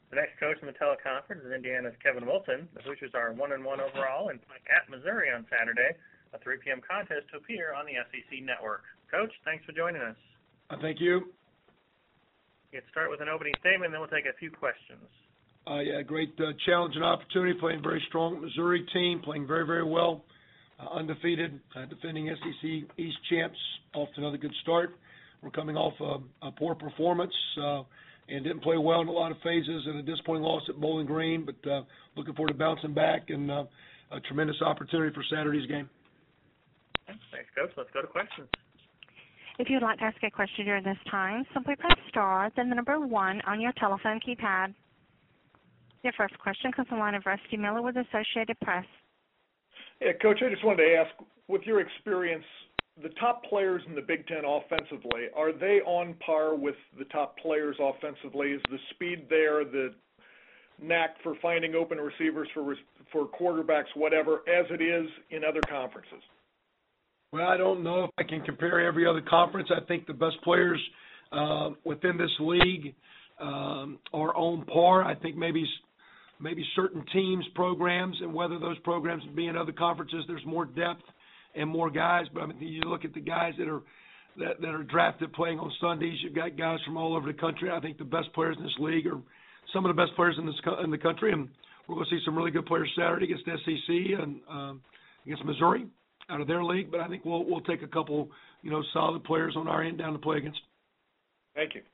The next coach in the teleconference is Indiana's Kevin Wilson. The Hoosiers are 1-1 overall and playing at Missouri on Saturday, a 3 p.m. contest to appear on the SEC Network. Coach, thanks for joining us. Thank you. Get started with an opening statement, then we'll take a few questions. Great challenge and opportunity, playing very strong Missouri team, playing very, very well, undefeated, defending SEC East champs, off to another good start. We're coming off a poor performance and didn't play well in a lot of phases, and a disappointing loss at Bowling Green, but looking forward to bouncing back and a tremendous opportunity for Saturday's game. Thanks, Coach. Let's go to questions. If you'd like to ask a question during this time, simply press star, then the number 1 on your telephone keypad. Your first question comes from the line of Rusty Miller with Associated Press. Yeah, Coach, I just wanted to ask, with your experience, the top players in the Big Ten offensively, are they on par with the top players offensively? Is the speed there, the knack for finding open receivers for quarterbacks, whatever, as it is in other conferences? Well, I don't know if I can compare every other conference. I think the best players within this league are on par. I think maybe certain teams, programs, and whether those programs would be in other conferences, there's more depth and more guys. But I mean, you look at the guys that are drafted playing on Sundays. You've got guys from all over the country. I think the best players in this league are some of the best players in the country, and we're going to see some really good players Saturday against the SEC and against Missouri out of their league. But I think we'll take a couple, solid players on our end down to play against. Thank you.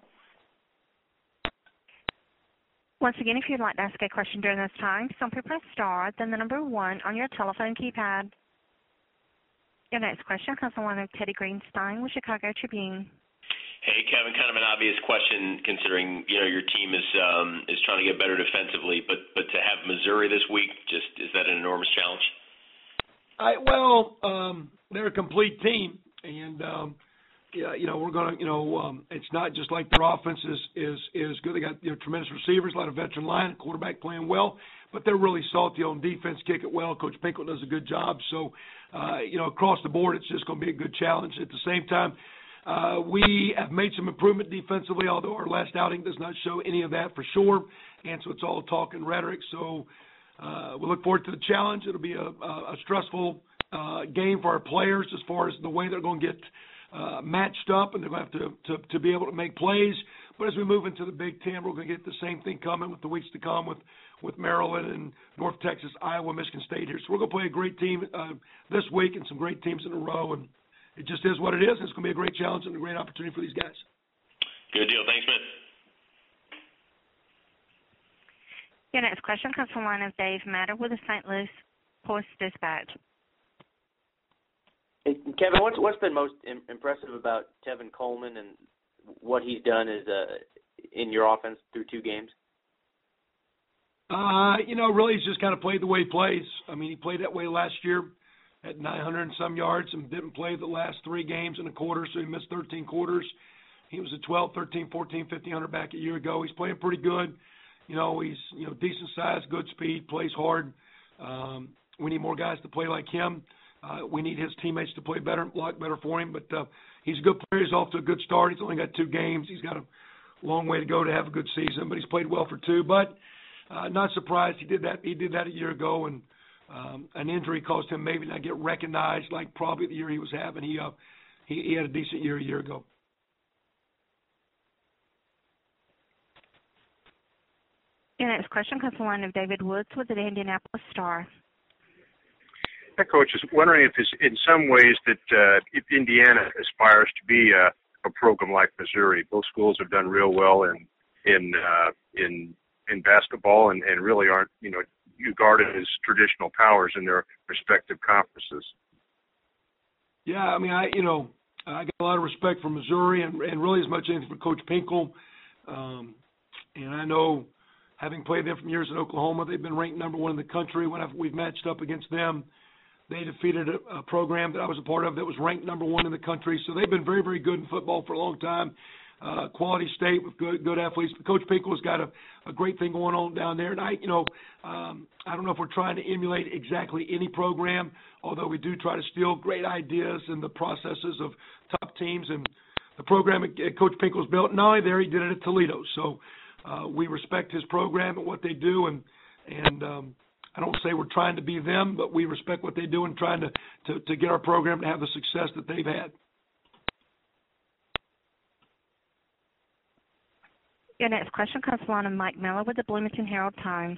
Once again, if you'd like to ask a question during this time, simply press star, then the number 1 on your telephone keypad. Your next question comes from one of Teddy Greenstein with Chicago Tribune. Hey, Kevin, kind of an obvious question considering, your team is trying to get better defensively, but to have Missouri this week, is that an enormous challenge? They're a complete team, and we're going to, it's not just like their offense is good. They got tremendous receivers, a lot of veteran line, quarterback playing well, but they're really salty on defense, kick it well. Coach Pinkel does a good job. So, across the board, it's just going to be a good challenge. At the same time, we have made some improvement defensively, although our last outing does not show any of that for sure, and so it's all talk and rhetoric. So we look forward to the challenge. It'll be a stressful game for our players as far as the way they're going to get matched up, and they're going to have to be able to make plays. But as we move into the Big Ten, we're going to get the same thing coming with the weeks to come with Maryland and North Texas, Iowa, Michigan State here. So we're going to play a great team this week and some great teams in a row, and it just is what it is. It's going to be a great challenge and a great opportunity for these guys. Good deal. Thanks, man. Your next question comes from the line of Dave Matter with the St. Louis Post-Dispatch. Hey, Kevin, what's been most impressive about Tevin Coleman and what he's done in your offense through 2 games? Really he's just kind of played the way he plays. I mean, he played that way last year at 900 and some yards and didn't play the last 3 games in a quarter, so he missed 13 quarters. He was a 12, 13, 14, 1500 back a year ago. He's playing pretty good. He's decent size, good speed, plays hard. We need more guys to play like him. We need his teammates to play better, a lot better for him. But he's a good player. He's off to a good start. He's only got 2 games. He's got a long way to go to have a good season, but he's played well for 2. But not surprised he did that. He did that a year ago, and an injury caused him maybe not get recognized like probably the year he was having. He had a decent year a year ago. Your next question comes from the line of David Woods with the Indianapolis Star. That coach is wondering if it's in some ways that if Indiana aspires to be a program like Missouri, both schools have done real well in basketball and really aren't regarded as traditional powers in their respective conferences. Yeah, I mean, I got a lot of respect for Missouri and really as much anything for Coach Pinkel. And I know, having played them from years in Oklahoma, they've been ranked number 1 in the country. When we've matched up against them, they defeated a program that I was a part of that was ranked number 1 in the country. So they've been very, very good in football for a long time. Quality state with good athletes. But Coach Pinkel's got a great thing going on down there. And I don't know if we're trying to emulate exactly any program, although we do try to steal great ideas and the processes of top teams. And the program Coach Pinkel's built, not only there, he did it at Toledo. So We respect his program and what they do, and I don't say we're trying to be them, but we respect what they do and trying to get our program to have the success that they've had. Your next question comes from the line of Mike Miller with the Bloomington Herald-Times.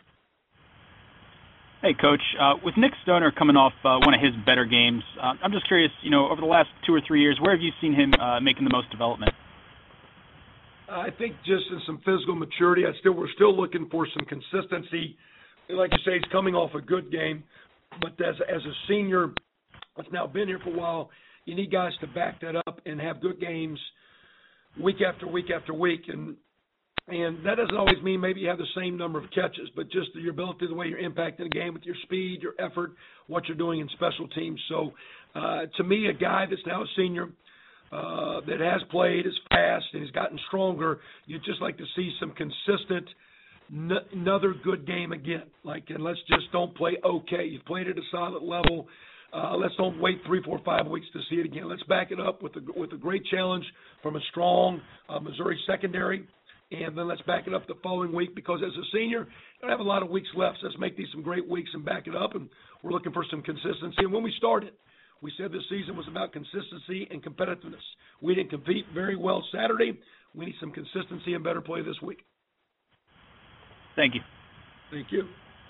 Hey, Coach. With Nick Stoner coming off one of his better games, I'm just curious, over the last 2 or 3 years, where have you seen him making the most development? I think just in some physical maturity. We're still looking for some consistency. Like you say, he's coming off a good game, but as a senior that's now been here for a while, you need guys to back that up and have good games week after week after week. And that doesn't always mean maybe you have the same number of catches, but just your ability, the way you're impacting the game with your speed, your effort, what you're doing in special teams. So to me, a guy that's now a senior that has played, is fast, and has gotten stronger, you'd just like to see some consistent another good game again. And let's just don't play okay. You've played at a solid level. Let's don't wait 3, 4, 5 weeks to see it again. Let's back it up with a great challenge from a strong Missouri secondary, and then let's back it up the following week, because as a senior, you don't have a lot of weeks left. So let's make these some great weeks and back it up, and we're looking for some consistency. And when we started, we said this season was about consistency and competitiveness. We didn't compete very well Saturday. We need some consistency and better play this week. Thank you. Thank you.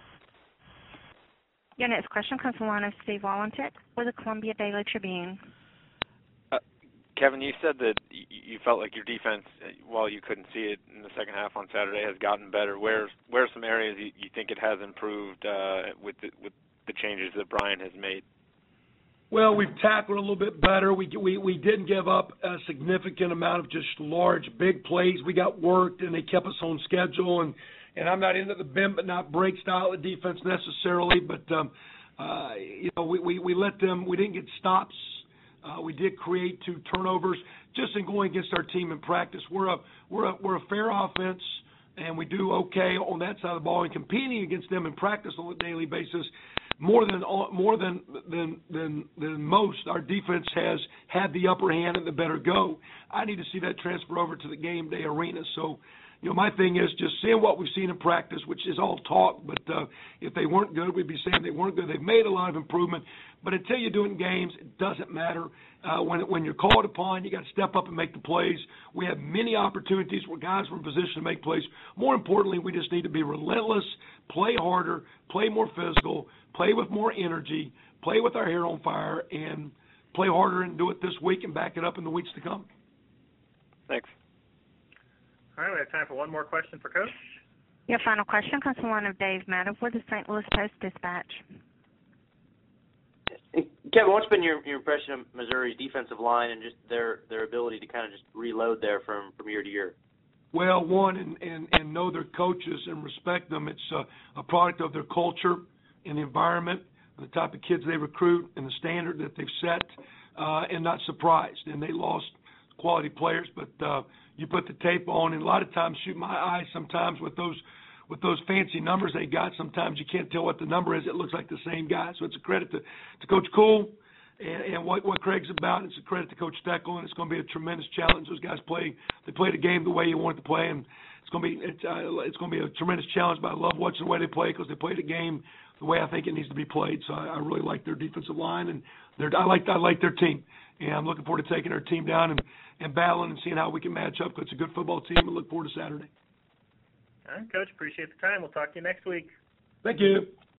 Your next question comes from the line of Steve Wallentet with the Columbia Daily Tribune. Kevin, you said that you felt like your defense, while you couldn't see it in the second half on Saturday, has gotten better. Where are some areas you think it has improved with the changes that Brian has made? Well, we've tackled a little bit better. We didn't give up a significant amount of just large, big plays. We got worked, and they kept us on schedule. And I'm not into the bend but not break style of defense necessarily, but we let them. We didn't get stops. We did create 2 turnovers just in going against our team in practice. We're a fair offense, and we do okay on that side of the ball. And competing against them in practice on a daily basis, more than most, our defense has had the upper hand and the better go. I need to see that transfer over to the game day arena. So, my thing is just seeing what we've seen in practice, which is all talk, but if they weren't good, we'd be saying they weren't good. They've made a lot of improvement, but until you do it in games, it doesn't matter. When you're called upon, you got to step up and make the plays. We have many opportunities where guys were in position to make plays. More importantly, we just need to be relentless, play harder, play more physical, play with more energy, play with our hair on fire, and play harder and do it this week and back it up in the weeks to come. Thanks. All right, we have time for one more question for Coach. Your final question comes from one of Dave Maddow with the St. Louis Post-Dispatch. Kevin, what's been your impression of Missouri's defensive line and just their ability to kind of just reload there from year to year? Well, one, and know their coaches and respect them. It's a product of their culture and the environment, the type of kids they recruit, and the standard that they've set, and not surprised. And they lost quality players, but you put the tape on, and a lot of times shoot my eye sometimes with those fancy numbers they got. Sometimes you can't tell what the number is. It looks like the same guy. So it's a credit to Coach Cool and what Craig's about. It's a credit to Coach Steckel, and it's going to be a tremendous challenge. Those guys play the game the way you want it to play, and it's going to be a tremendous challenge. But I love watching the way they play because they play the game the way I think it needs to be played. So I really like their defensive line, and I like their team. And I'm looking forward to taking our team down and battling and seeing how we can match up, because it's a good football team, and look forward to Saturday. All right, Coach, appreciate the time. We'll talk to you next week. Thank you.